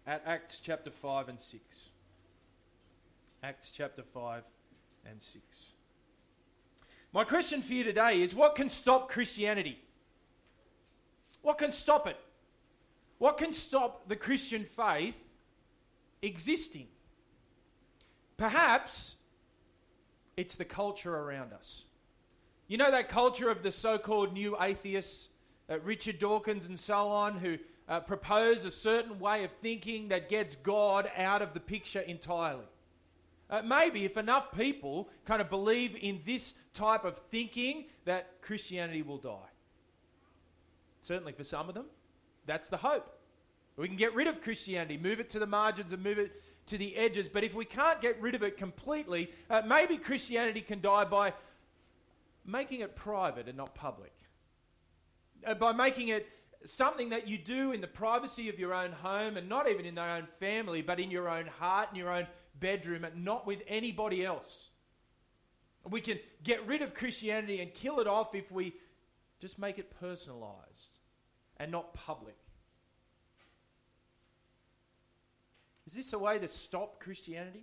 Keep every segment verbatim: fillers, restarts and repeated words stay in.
at Acts chapter five and six. Acts chapter five and six. My question for you today is, what can stop Christianity? What can stop it? What can stop the Christian faith existing? Perhaps it's the culture around us. You know that culture of the so-called new atheists, uh, Richard Dawkins and so on, who uh, propose a certain way of thinking that gets God out of the picture entirely. Uh, maybe if enough people kind of believe in this type of thinking, that Christianity will die. Certainly for some of them, that's the hope. We can get rid of Christianity, move it to the margins and move it to the edges. But if we can't get rid of it completely, uh, maybe Christianity can die by making it private and not public. Uh, by making it something that you do in the privacy of your own home, and not even in their own family, but in your own heart, in your own bedroom, and not with anybody else. We can get rid of Christianity and kill it off if we just make it personalized and not public. Is this a way to stop Christianity?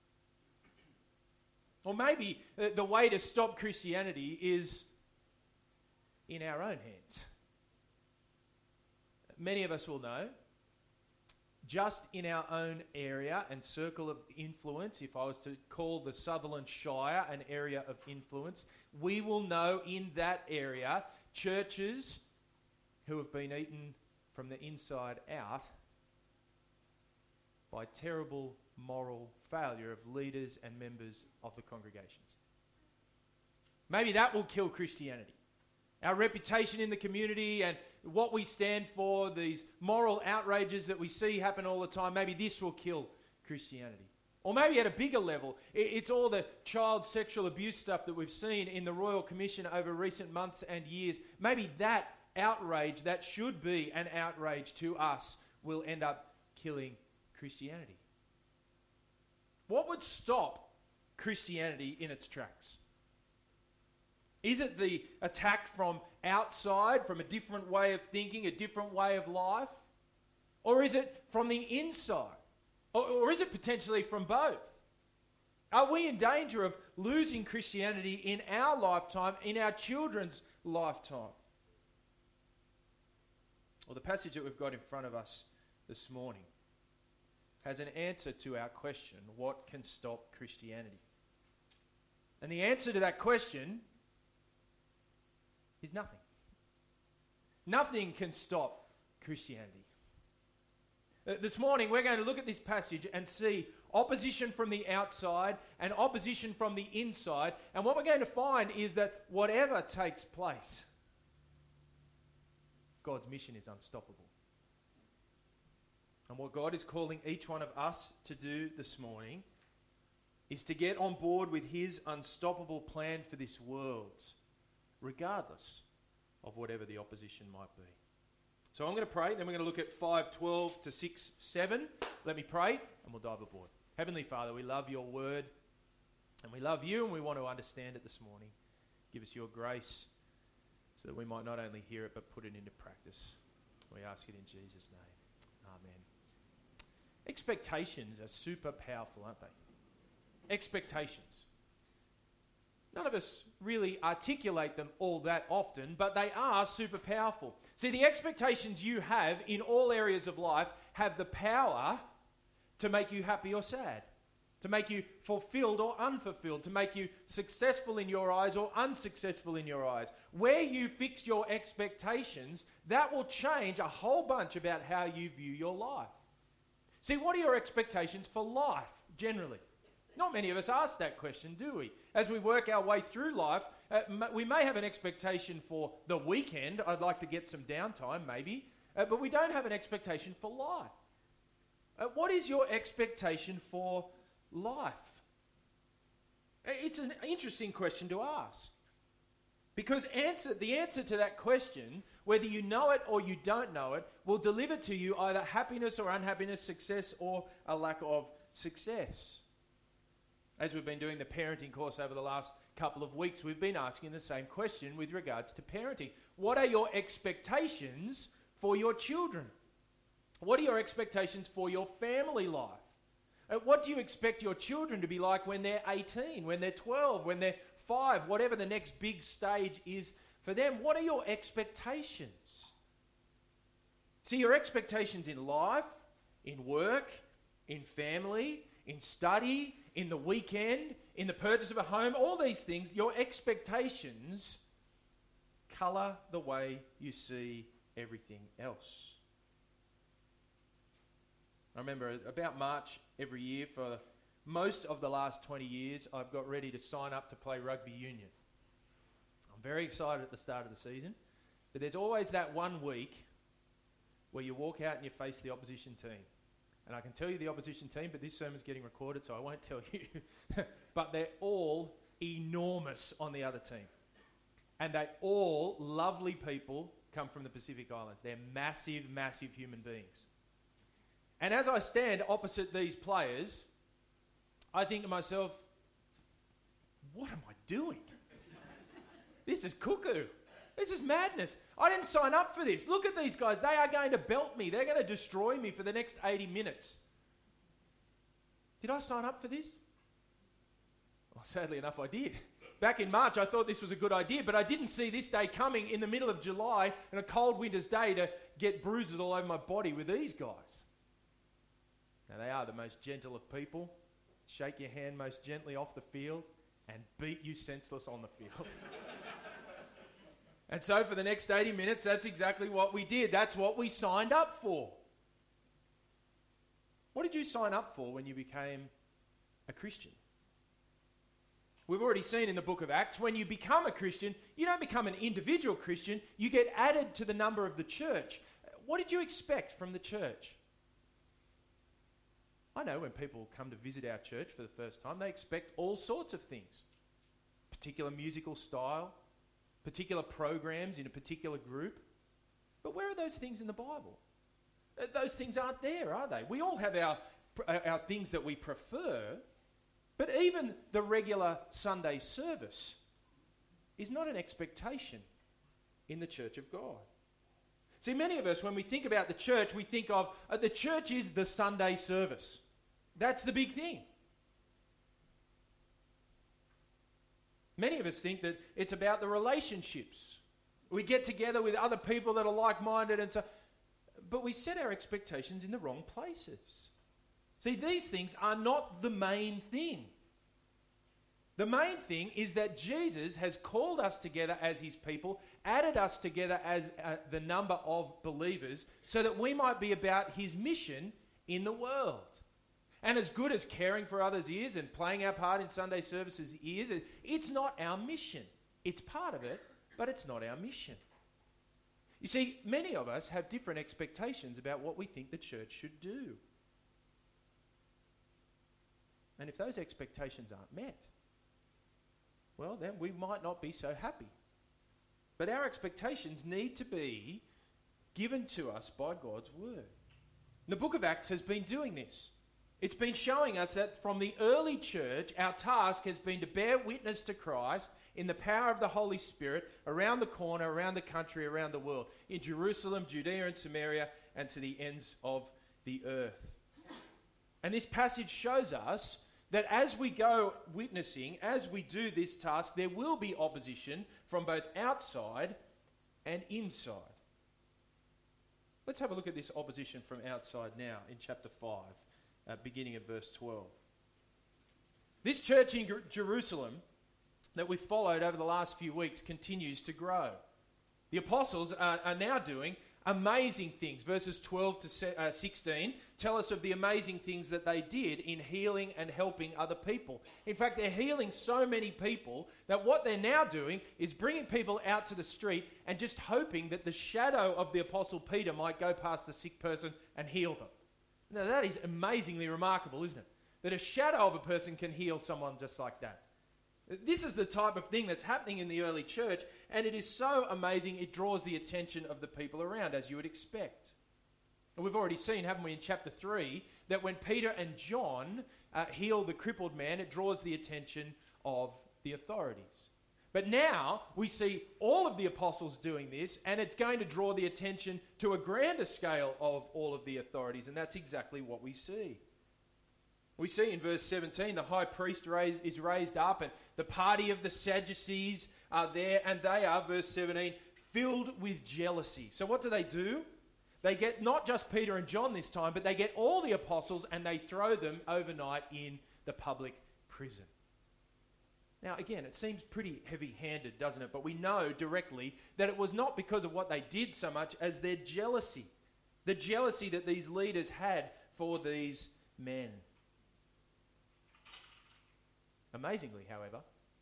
Or maybe uh, the way to stop Christianity is in our own hands. Many of us will know, just in our own area and circle of influence, if I was to call the Sutherland Shire an area of influence, we will know in that area churches who have been eaten from the inside out by terrible moral failure of leaders and members of the congregations. Maybe that will kill Christianity. Our reputation in the community and what we stand for, these moral outrages that we see happen all the time, maybe this will kill Christianity. Or maybe at a bigger level, it's all the child sexual abuse stuff that we've seen in the Royal Commission over recent months and years. Maybe that outrage, that should be an outrage to us, will end up killing Christianity. What would stop Christianity in its tracks? Is it the attack from outside, from a different way of thinking, a different way of life? Or is it from the inside? Or, or is it potentially from both? Are we in danger of losing Christianity in our lifetime, in our children's lifetime? Well, the passage that we've got in front of us this morning has an answer to our question, what can stop Christianity? And the answer to that question is nothing. Nothing can stop Christianity. Uh, this morning we're going to look at this passage and see opposition from the outside and opposition from the inside, and what we're going to find is that whatever takes place, God's mission is unstoppable. And what God is calling each one of us to do this morning is to get on board with his unstoppable plan for this world, regardless of whatever the opposition might be. So I'm going to pray, then we're going to look at five twelve to six seven. Let me pray, and we'll dive aboard. Heavenly Father, we love your word, and we love you, and we want to understand it this morning. Give us your grace so that we might not only hear it, but put it into practice. We ask it in Jesus' name. Amen. Expectations are super powerful, aren't they? Expectations. None of us really articulate them all that often, but they are super powerful. See, the expectations you have in all areas of life have the power to make you happy or sad, to make you fulfilled or unfulfilled, to make you successful in your eyes or unsuccessful in your eyes. Where you fix your expectations, that will change a whole bunch about how you view your life. See, what are your expectations for life, generally? Not many of us ask that question, do we? As we work our way through life, uh, m- we may have an expectation for the weekend. I'd like to get some downtime, maybe. Uh, but we don't have an expectation for life. Uh, what is your expectation for life? It's an interesting question to ask. Because answer, the answer to that question, whether you know it or you don't know it, will deliver to you either happiness or unhappiness, success or a lack of success. As we've been doing the parenting course over the last couple of weeks, we've been asking the same question with regards to parenting. What are your expectations for your children? What are your expectations for your family life? Uh, What do you expect your children to be like when they're eighteen, when they're twelve, when they're five, whatever the next big stage is for them? What are your expectations? See, your expectations in life, in work, in family, in study, in the weekend, in the purchase of a home, all these things, your expectations colour the way you see everything else. I remember about March every year for most of the last twenty years, I've got ready to sign up to play rugby union. I'm very excited at the start of the season, but there's always that one week where you walk out and you face the opposition team. And I can tell you the opposition team, but this sermon's getting recorded, so I won't tell you. But they're all enormous on the other team. And they all, lovely people, come from the Pacific Islands. They're massive, massive human beings. And as I stand opposite these players, I think to myself, what am I doing? This is cuckoo. This is madness. I didn't sign up for this. Look at these guys. They are going to belt me. They're going to destroy me for the next eighty minutes. Did I sign up for this? Well, sadly enough, I did. Back in March, I thought this was a good idea, but I didn't see this day coming in the middle of July and a cold winter's day to get bruises all over my body with these guys. Now, they are the most gentle of people. Shake your hand most gently off the field and beat you senseless on the field. And so for the next eighty minutes, that's exactly what we did. That's what we signed up for. What did you sign up for when you became a Christian? We've already seen in the book of Acts, when you become a Christian, you don't become an individual Christian, you get added to the number of the church. What did you expect from the church? I know when people come to visit our church for the first time, they expect all sorts of things. Particular musical style, particular programs in a particular group. But where are those things in the Bible? Those things aren't there, are they? We all have our, our things that we prefer, but even the regular Sunday service is not an expectation in the church of God. See, many of us, when we think about the church, we think of uh, the church is the Sunday service. That's the big thing. Many of us think that it's about the relationships. We get together with other people that are like-minded and so, but we set our expectations in the wrong places. See, these things are not the main thing. The main thing is that Jesus has called us together as his people, added us together as uh, the number of believers, so that we might be about his mission in the world. And as good as caring for others is and playing our part in Sunday services is, it's not our mission. It's part of it, but it's not our mission. You see, many of us have different expectations about what we think the church should do. And if those expectations aren't met, well, then we might not be so happy. But our expectations need to be given to us by God's word. The book of Acts has been doing this. It's been showing us that from the early church, our task has been to bear witness to Christ in the power of the Holy Spirit around the corner, around the country, around the world, in Jerusalem, Judea and Samaria, and to the ends of the earth. And this passage shows us that as we go witnessing, as we do this task, there will be opposition from both outside and inside. Let's have a look at this opposition from outside now in chapter five. Uh, beginning of verse twelve. This church in Jer- Jerusalem that we've followed over the last few weeks continues to grow. The apostles are, are now doing amazing things. Verses twelve to se- uh, sixteen tell us of the amazing things that they did in healing and helping other people. In fact, they're healing so many people that what they're now doing is bringing people out to the street and just hoping that the shadow of the apostle Peter might go past the sick person and heal them. Now that is amazingly remarkable, isn't it? That a shadow of a person can heal someone just like that. This is the type of thing that's happening in the early church, and it is so amazing it draws the attention of the people around, as you would expect. And we've already seen, haven't we, in chapter three, that when Peter and John uh, heal the crippled man, it draws the attention of the authorities. But now we see all of the apostles doing this, and it's going to draw the attention to a grander scale of all of the authorities, and that's exactly what we see. We see in verse seventeen, the high priest raise, is raised up, and the party of the Sadducees are there, and they are, verse seventeen, filled with jealousy. So what do they do? They get not just Peter and John this time, but they get all the apostles and they throw them overnight in the public prison. Now, again, it seems pretty heavy-handed, doesn't it? But we know directly that it was not because of what they did so much as their jealousy. The jealousy that these leaders had for these men. Amazingly, however,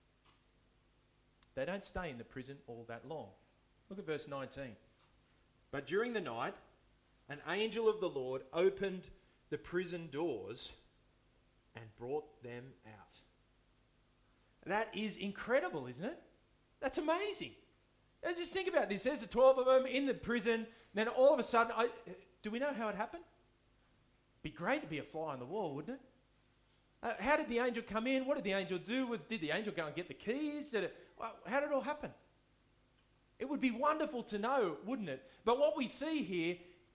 they don't stay in the prison all that long. Look at verse nineteen. But during the night, an angel of the Lord opened the prison doors and brought them out. That is incredible, isn't it? That's amazing. Now just think about this. There's the twelve of them in the prison. Then all of a sudden, I, do we know how it happened? Be great to be a fly on the wall, wouldn't it? Uh, how did the angel come in? What did the angel do? Was did the angel go and get the keys? Did it? Well, how did it all happen? It would be wonderful to know, wouldn't it? But what we see here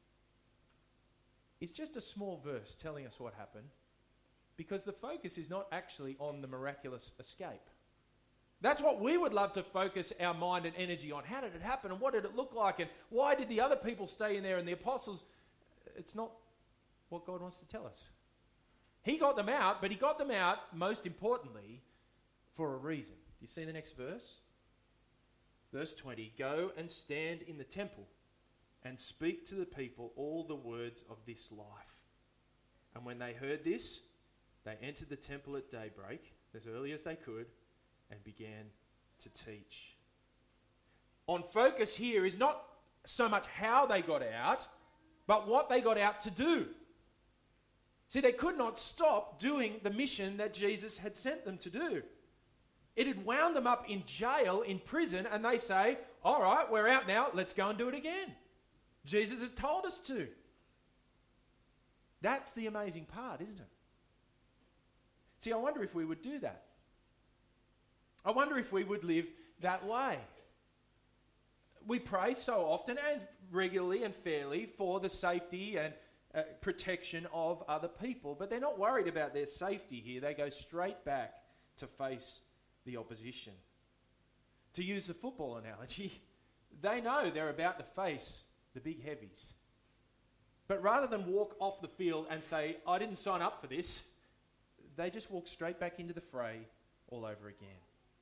is just a small verse telling us what happened, because the focus is not actually on the miraculous escape. That's what we would love to focus our mind and energy on. How did it happen, and what did it look like, and why did the other people stay in there and the apostles? It's not what God wants to tell us. He got them out, but he got them out, most importantly, for a reason. Do you see the next verse? Verse twenty, go and stand in the temple and speak to the people all the words of this life. And when they heard this, they entered the temple at daybreak, as early as they could, and began to teach. On focus here is not so much how they got out, but what they got out to do. See, they could not stop doing the mission that Jesus had sent them to do. It had wound them up in jail, in prison, and they say, all right, we're out now, let's go and do it again. Jesus has told us to. That's the amazing part, isn't it? See, I wonder if we would do that. I wonder if we would live that way. We pray so often and regularly and fairly for the safety and uh, protection of other people, but they're not worried about their safety here. They go straight back to face the opposition. To use the football analogy, they know they're about to face the big heavies. But rather than walk off the field and say, I didn't sign up for this, they just walk straight back into the fray all over again.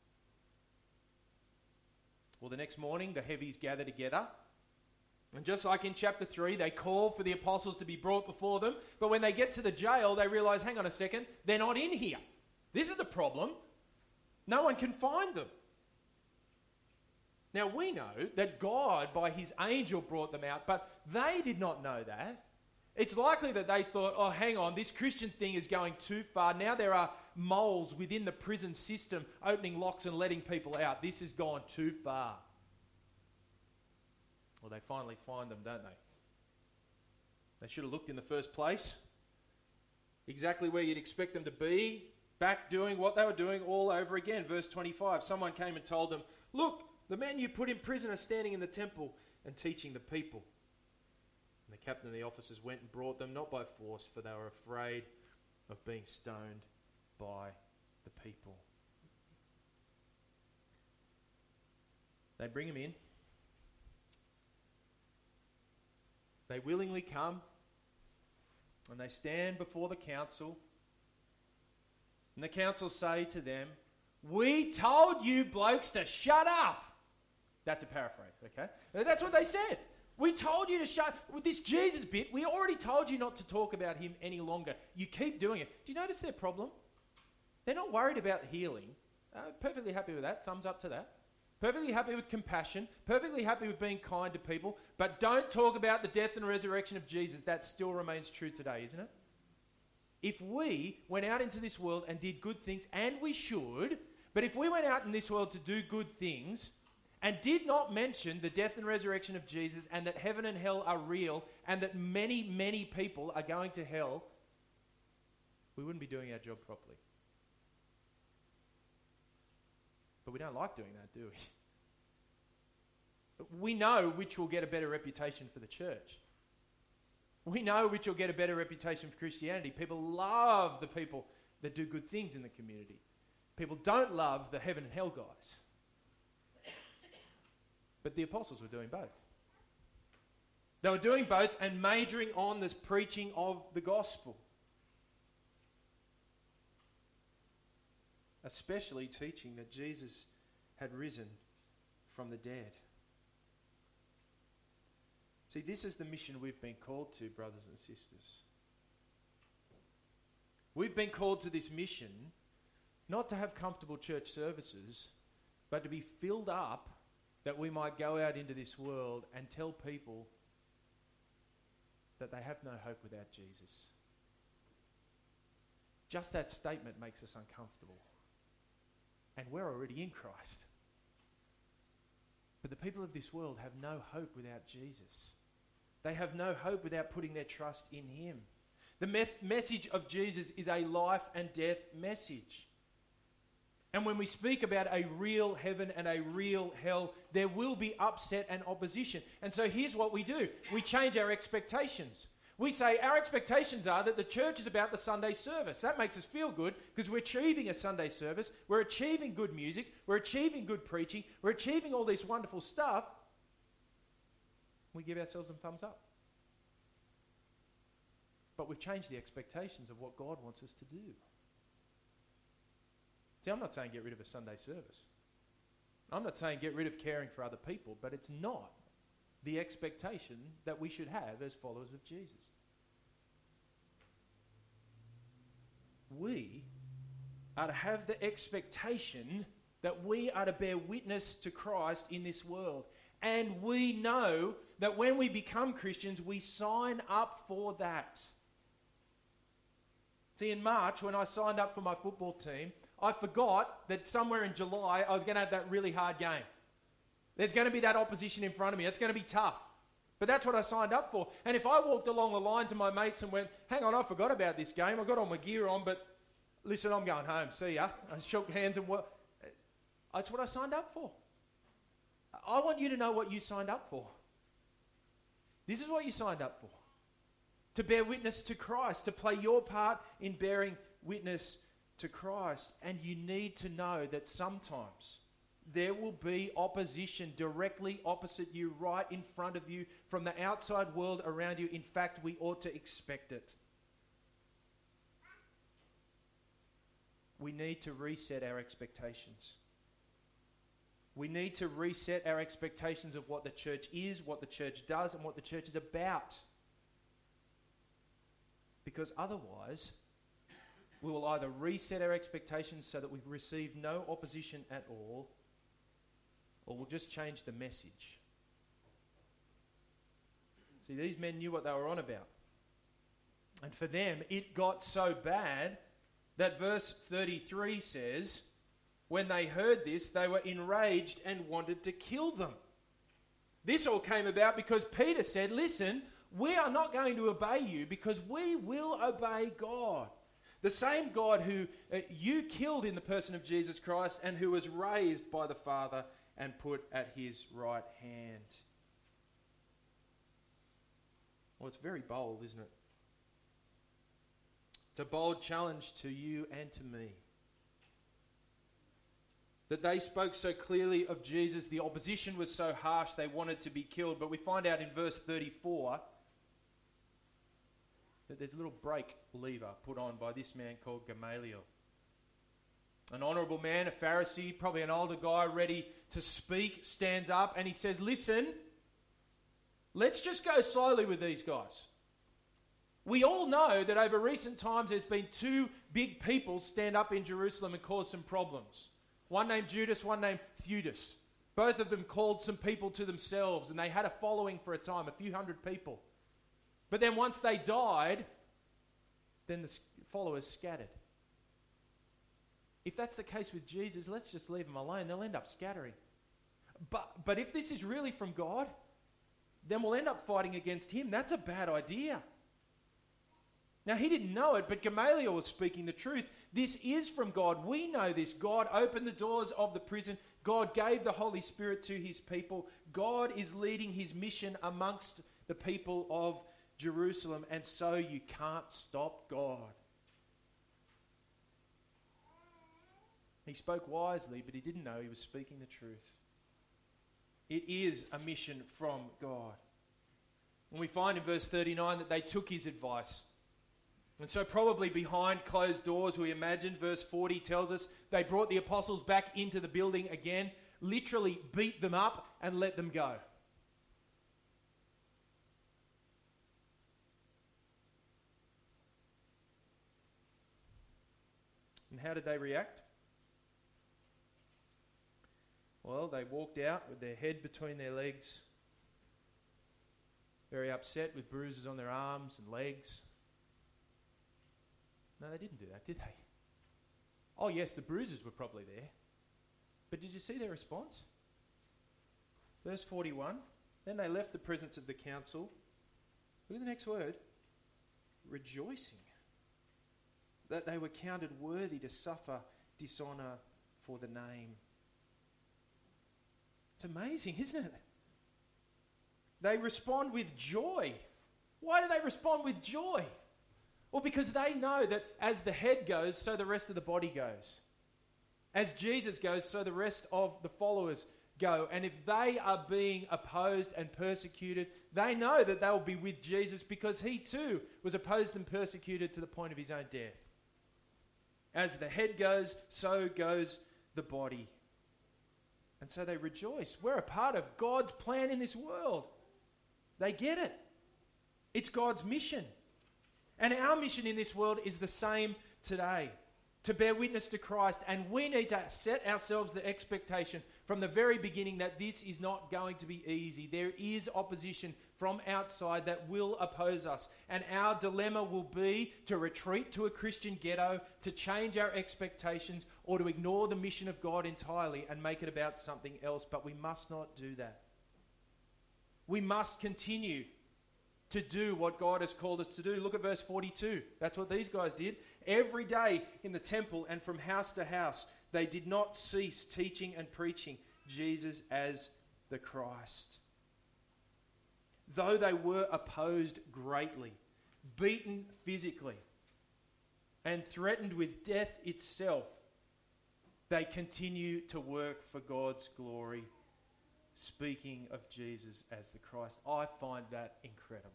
Well, the next morning, the heavies gather together. And just like in chapter three, they call for the apostles to be brought before them. But when they get to the jail, they realize, hang on a second, they're not in here. This is a problem. No one can find them. Now, we know that God, by his angel, brought them out, but they did not know that. It's likely that they thought, oh, hang on, this Christian thing is going too far. Now there are moles within the prison system opening locks and letting people out. This has gone too far. Well, they finally find them, don't they? They should have looked in the first place. Exactly where you'd expect them to be. Back doing what they were doing all over again. Verse twenty-five, someone came and told them, look, the men you put in prison are standing in the temple and teaching the people. And the captain and the officers went and brought them, not by force, for they were afraid of being stoned by the people. They bring him in. They willingly come and they stand before the council. And the council say to them, we told you blokes to shut up. That's a paraphrase, okay? That's what they said. We told you to shut... With this Jesus bit, we already told you not to talk about him any longer. You keep doing it. Do you notice their problem? They're not worried about healing. Uh, perfectly happy with that. Thumbs up to that. Perfectly happy with compassion. Perfectly happy with being kind to people. But don't talk about the death and resurrection of Jesus. That still remains true today, isn't it? If we went out into this world and did good things, and we should, but if we went out in this world to do good things and did not mention the death and resurrection of Jesus and that heaven and hell are real and that many, many people are going to hell, we wouldn't be doing our job properly. But we don't like doing that, do we? But we know which will get a better reputation for the church. We know which will get a better reputation for Christianity. People love the people that do good things in the community. People don't love the heaven and hell guys. But the apostles were doing both. They were doing both and majoring on this preaching of the gospel. Especially teaching that Jesus had risen from the dead. See, this is the mission we've been called to, brothers and sisters. We've been called to this mission not to have comfortable church services, but to be filled up that we might go out into this world and tell people that they have no hope without Jesus. Just that statement makes us uncomfortable. And we're already in Christ. But the people of this world have no hope without Jesus. They have no hope without putting their trust in him. The me- message of Jesus is a life and death message. And when we speak about a real heaven and a real hell, there will be upset and opposition. And so here's what we do. We change our expectations. We say our expectations are that the church is about the Sunday service. That makes us feel good because we're achieving a Sunday service. We're achieving good music. We're achieving good preaching. We're achieving all this wonderful stuff. We give ourselves a thumbs up. But we've changed the expectations of what God wants us to do. See, I'm not saying get rid of a Sunday service. I'm not saying get rid of caring for other people, but it's not the expectation that we should have as followers of Jesus. We are to have the expectation that we are to bear witness to Christ in this world. And we know that when we become Christians, we sign up for that. See, in March, when I signed up for my football team, I forgot that somewhere in July, I was going to have that really hard game. There's going to be that opposition in front of me. It's going to be tough. But that's what I signed up for. And if I walked along the line to my mates and went, hang on, I forgot about this game. I got all my gear on, but listen, I'm going home. See ya. I shook hands and what? That's what I signed up for. I want you to know what you signed up for. This is what you signed up for. To bear witness to Christ, to play your part in bearing witness to Christ. And you need to know that sometimes there will be opposition directly opposite you, right in front of you, from the outside world around you. In fact, we ought to expect it. We need to reset our expectations. We need to reset our expectations of what the church is, what the church does, and what the church is about. Because otherwise, we will either reset our expectations so that we receive no opposition at all, or we'll just change the message. See, these men knew what they were on about. And for them, it got so bad that verse thirty-three says, when they heard this, they were enraged and wanted to kill them. This all came about because Peter said, listen, we are not going to obey you because we will obey God. The same God who uh, you killed in the person of Jesus Christ and who was raised by the Father and put at his right hand. Well, it's very bold, isn't it? It's a bold challenge to you and to me. That they spoke so clearly of Jesus, the opposition was so harsh, they wanted to be killed. But we find out in verse thirty-four that there's a little brake lever put on by this man called Gamaliel. An honourable man, a Pharisee, probably an older guy ready to speak, stands up and he says, listen, let's just go slowly with these guys. We all know that over recent times there's been two big people stand up in Jerusalem and cause some problems. One named Judas, one named Theudas. Both of them called some people to themselves and they had a following for a time, a few hundred people. But then once they died, then the followers scattered. If that's the case with Jesus, let's just leave them alone. They'll end up scattering. But, but if this is really from God, then we'll end up fighting against him. That's a bad idea. Now, he didn't know it, but Gamaliel was speaking the truth. This is from God. We know this. God opened the doors of the prison. God gave the Holy Spirit to his people. God is leading his mission amongst the people of Jerusalem, and so you can't stop God. He spoke wisely, but he didn't know he was speaking the truth. It is a mission from God. And we find in verse thirty-nine that they took his advice. And so probably behind closed doors, we imagine, verse forty tells us, they brought the apostles back into the building again, literally beat them up and let them go. And how did they react? Well, they walked out with their head between their legs, very upset, with bruises on their arms and legs. No, they didn't do that, did they? Oh, yes, the bruises were probably there. But did you see their response? Verse forty-one, then they left the presence of the council. Look at the next word. Rejoicing that they were counted worthy to suffer dishonour for the name. It's amazing, isn't it? They respond with joy. Why do they respond with joy? Well, because they know that as the head goes, so the rest of the body goes. As Jesus goes, so the rest of the followers go. And if they are being opposed and persecuted, they know that they will be with Jesus because he too was opposed and persecuted to the point of his own death. As the head goes, so goes the body. And so they rejoice. We're a part of God's plan in this world. They get it. It's God's mission. And our mission in this world is the same today, to bear witness to Christ. And we need to set ourselves the expectation from the very beginning that this is not going to be easy. There is opposition from outside that will oppose us. And our dilemma will be to retreat to a Christian ghetto, to change our expectations, or to ignore the mission of God entirely and make it about something else. But we must not do that. We must continue to do what God has called us to do. Look at verse forty-two. That's what these guys did. Every day in the temple and from house to house, they did not cease teaching and preaching Jesus as the Christ. Though they were opposed greatly, beaten physically, and threatened with death itself, they continue to work for God's glory, speaking of Jesus as the Christ. I find that incredible.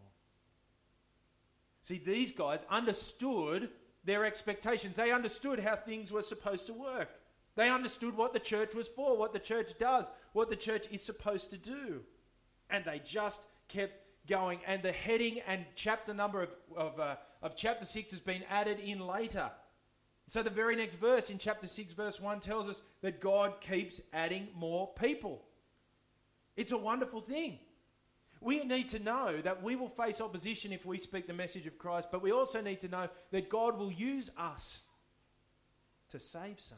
See, these guys understood their expectations. They understood how things were supposed to work. They understood what the church was for, what the church does, what the church is supposed to do. And they just kept going. And the heading and chapter number of, of, uh, of chapter six has been added in later. So the very next verse in chapter six, verse one tells us that God keeps adding more people. It's a wonderful thing. We need to know that we will face opposition if we speak the message of Christ, but we also need to know that God will use us to save some.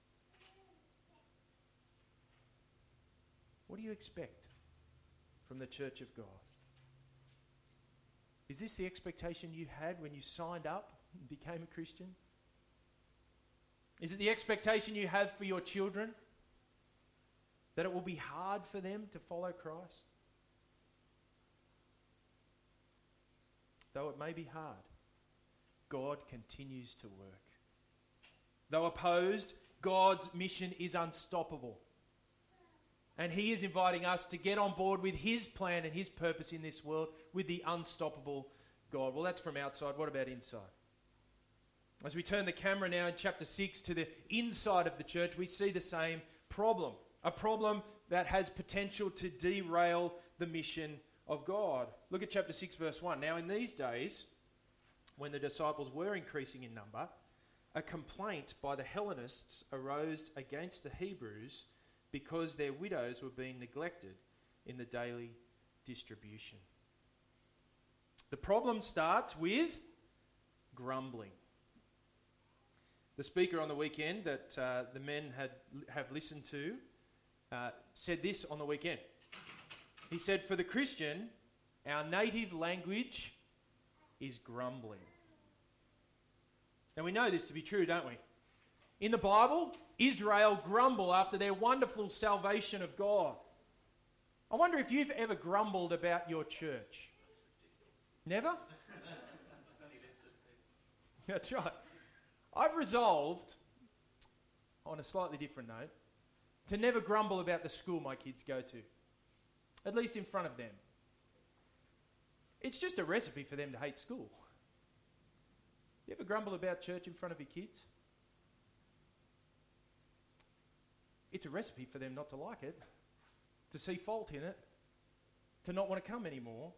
What do you expect from the church of God? Is this the expectation you had when you signed up and became a Christian? Is it the expectation you have for your children? That it will be hard for them to follow Christ? Though it may be hard, God continues to work. Though opposed, God's mission is unstoppable. And he is inviting us to get on board with his plan and his purpose in this world with the unstoppable God. Well, that's from outside. What about inside? As we turn the camera now in chapter six to the inside of the church, we see the same problem. A problem that has potential to derail the mission of God. Look at chapter six, verse one. Now, in these days, when the disciples were increasing in number, a complaint by the Hellenists arose against the Hebrews because their widows were being neglected in the daily distribution. The problem starts with grumbling. The speaker on the weekend that uh, the men had have listened to uh, said this on the weekend. He said, for the Christian, our native language is grumbling. Now we know this to be true, don't we? In the Bible, Israel grumble after their wonderful salvation of God. I wonder if you've ever grumbled about your church. Never? That's right. I've resolved, on a slightly different note, to never grumble about the school my kids go to, at least in front of them. It's just a recipe for them to hate school. You ever grumble about church in front of your kids? It's a recipe for them not to like it, to see fault in it, to not want to come anymore.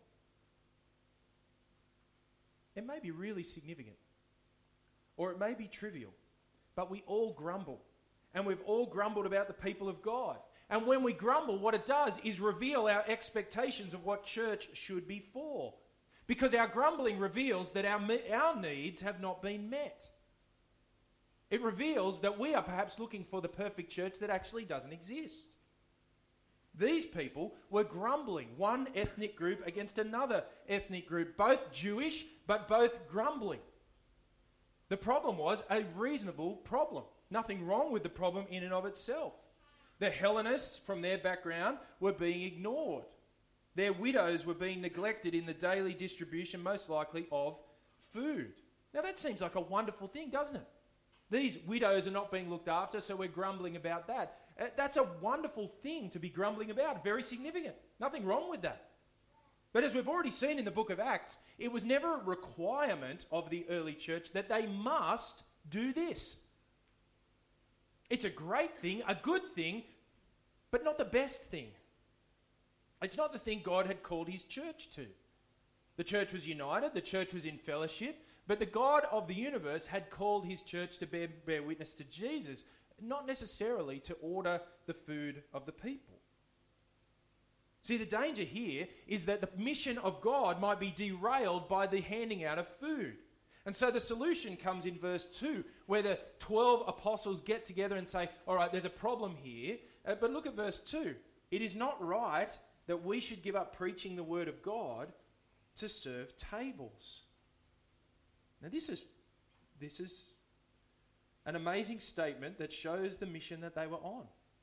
It may be really significant, or it may be trivial, but we all grumble, and we've all grumbled about the people of God. And when we grumble, what it does is reveal our expectations of what church should be for, because our grumbling reveals that our, our needs have not been met. It reveals that we are perhaps looking for the perfect church that actually doesn't exist. These people were grumbling, one ethnic group against another ethnic group, both Jewish, but both grumbling. The problem was a reasonable problem. Nothing wrong with the problem in and of itself. The Hellenists, from their background, were being ignored. Their widows were being neglected in the daily distribution, most likely, of food. Now that seems like a wonderful thing, doesn't it? These widows are not being looked after, so we're grumbling about that. Uh, that's a wonderful thing to be grumbling about. Very significant. Nothing wrong with that. But as we've already seen in the book of Acts, it was never a requirement of the early church that they must do this. It's a great thing, a good thing, but not the best thing. It's not the thing God had called his church to. The church was united, the church was in fellowship, but the God of the universe had called his church to bear, bear witness to Jesus, not necessarily to order the food of the people. See, the danger here is that the mission of God might be derailed by the handing out of food. And so the solution comes in verse two, where the twelve apostles get together and say, all right, there's a problem here. Uh, but look at verse two. It is not right that we should give up preaching the word of God to serve tables. Now this is, this is an amazing statement that shows the mission that they were on.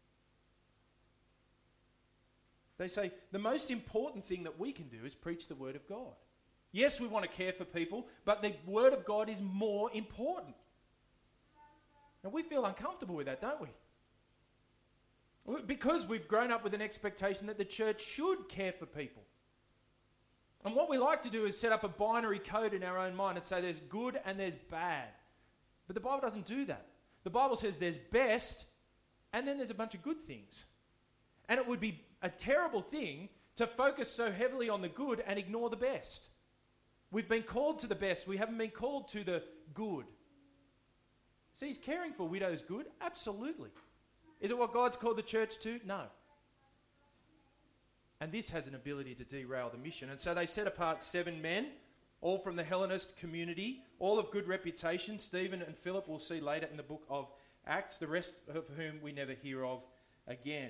They say, the most important thing that we can do is preach the word of God. Yes, we want to care for people, but the word of God is more important. Now we feel uncomfortable with that, don't we? Because we've grown up with an expectation that the church should care for people. And what we like to do is set up a binary code in our own mind and say there's good and there's bad. But the Bible doesn't do that. The Bible says there's best and then there's a bunch of good things. And it would be a terrible thing to focus so heavily on the good and ignore the best. We've been called to the best. We haven't been called to the good. See, is caring for widows good? Absolutely. Is it what God's called the church to? No. And this has an ability to derail the mission. And so they set apart seven men, all from the Hellenist community, all of good reputation. Stephen and Philip we'll see later in the book of Acts, the rest of whom we never hear of again.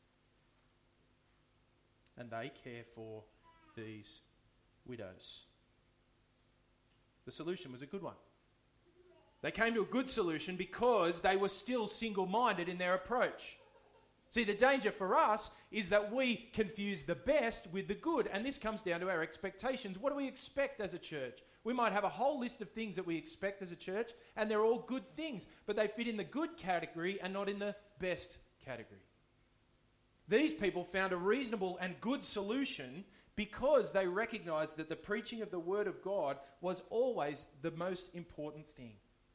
And they care for these widows. The solution was a good one. They came to a good solution because they were still single-minded in their approach. See, the danger for us is that we confuse the best with the good, and this comes down to our expectations. What do we expect as a church? We might have a whole list of things that we expect as a church, and they're all good things, but they fit in the good category and not in the best category. These people found a reasonable and good solution because they recognized that the preaching of the Word of God was always the most important thing.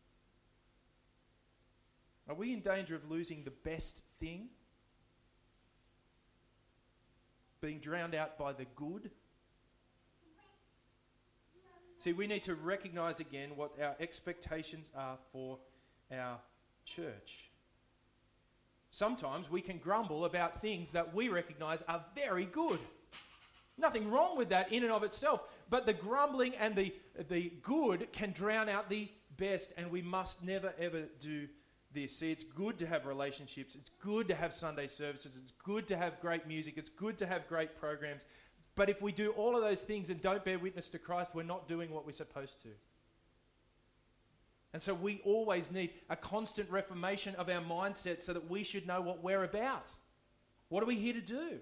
Are we in danger of losing the best thing? Being drowned out by the good? See, we need to recognize again what our expectations are for our church. Sometimes we can grumble about things that we recognize are very good. Nothing wrong with that in and of itself, but the grumbling and the, the good can drown out the best, and we must never ever do this. See, it's good to have relationships, it's good to have Sunday services, it's good to have great music, it's good to have great programs, but if we do all of those things and don't bear witness to Christ, we're not doing what we're supposed to. And so we always need a constant reformation of our mindset so that we should know what we're about. What are we here to do?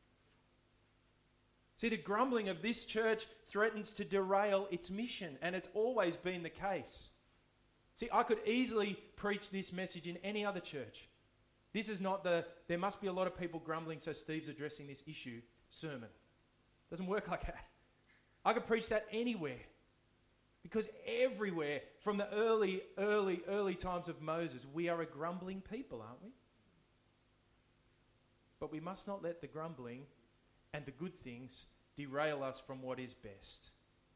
See, the grumbling of this church threatens to derail its mission, and it's always been the case. See, I could easily preach this message in any other church. This is not the, there must be a lot of people grumbling, so Steve's addressing this issue sermon. It doesn't work like that. I could preach that anywhere. Because everywhere, from the early, early, early times of Moses, we are a grumbling people, aren't we? But we must not let the grumbling and the good things derail us from what is best.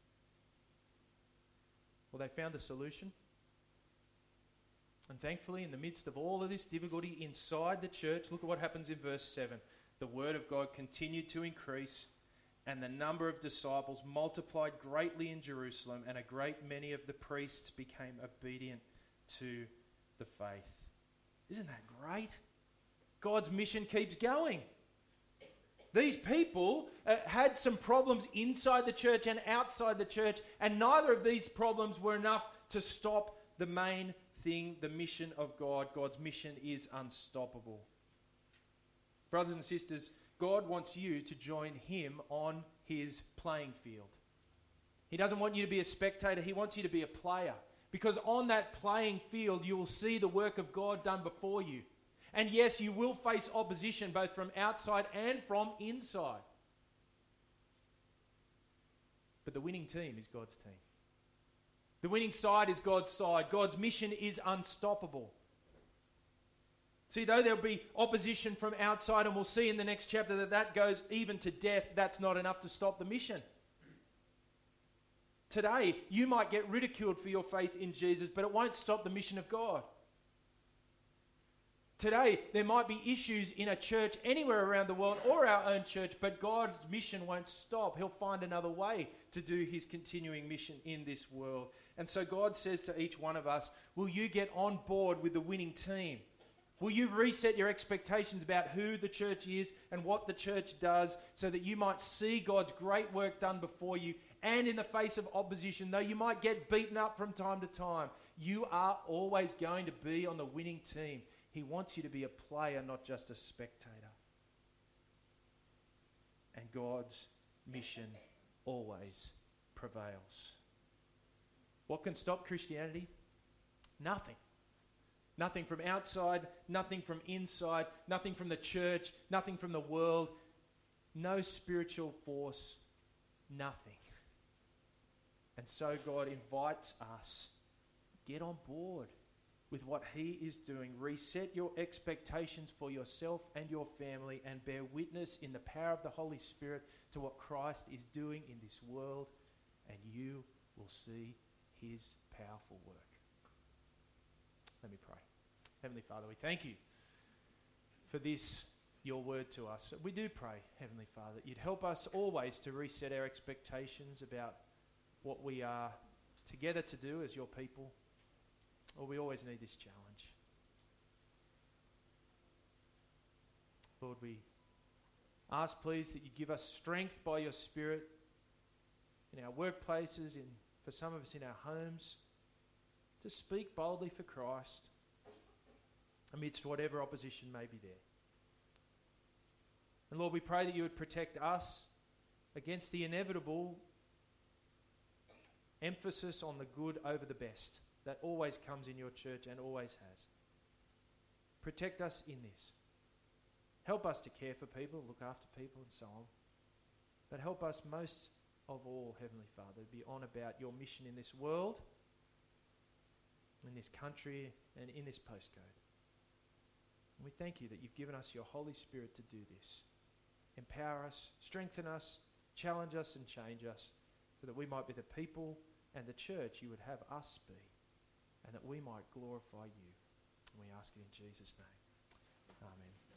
Well, they found a solution. And thankfully, in the midst of all of this difficulty inside the church, look at what happens in verse seven. The word of God continued to increase, and the number of disciples multiplied greatly in Jerusalem, and a great many of the priests became obedient to the faith. Isn't that great? God's mission keeps going. These people uh, had some problems inside the church and outside the church, and neither of these problems were enough to stop the main thing, the mission of God. God's mission is unstoppable. Brothers and sisters, God wants you to join him on his playing field. He doesn't want you to be a spectator. He wants you to be a player. Because on that playing field, you will see the work of God done before you. And yes, you will face opposition both from outside and from inside. But the winning team is God's team. The winning side is God's side. God's mission is unstoppable. See, though there'll be opposition from outside, and we'll see in the next chapter that that goes even to death, that's not enough to stop the mission. Today, you might get ridiculed for your faith in Jesus, but it won't stop the mission of God. Today, there might be issues in a church anywhere around the world or our own church, but God's mission won't stop. He'll find another way to do his continuing mission in this world. And so God says to each one of us, will you get on board with the winning team? Will you reset your expectations about who the church is and what the church does so that you might see God's great work done before you, and in the face of opposition, though you might get beaten up from time to time, you are always going to be on the winning team. He wants you to be a player, not just a spectator. And God's mission always prevails. What can stop Christianity? Nothing. Nothing from outside, nothing from inside, nothing from the church, nothing from the world. No spiritual force, nothing. And so God invites us, get on board with what he is doing. Reset your expectations for yourself and your family, and bear witness in the power of the Holy Spirit to what Christ is doing in this world, and you will see his powerful work. Let me pray. Heavenly Father, we thank you for this, your word to us. We do pray, Heavenly Father, that you'd help us always to reset our expectations about what we are together to do as your people. Or we always need this challenge. Lord, we ask, please, that you give us strength by your Spirit in our workplaces, in for some of us in our homes, to speak boldly for Christ amidst whatever opposition may be there. And Lord, we pray that you would protect us against the inevitable emphasis on the good over the best that always comes in your church and always has. Protect us in this. Help us to care for people, look after people and so on. But help us most of all, Heavenly Father, be on about your mission in this world, in this country, and in this postcode. And we thank you that you've given us your Holy Spirit to do this. Empower us, strengthen us, challenge us and change us so that we might be the people and the church you would have us be, and that we might glorify you. And we ask it in Jesus' name. Amen.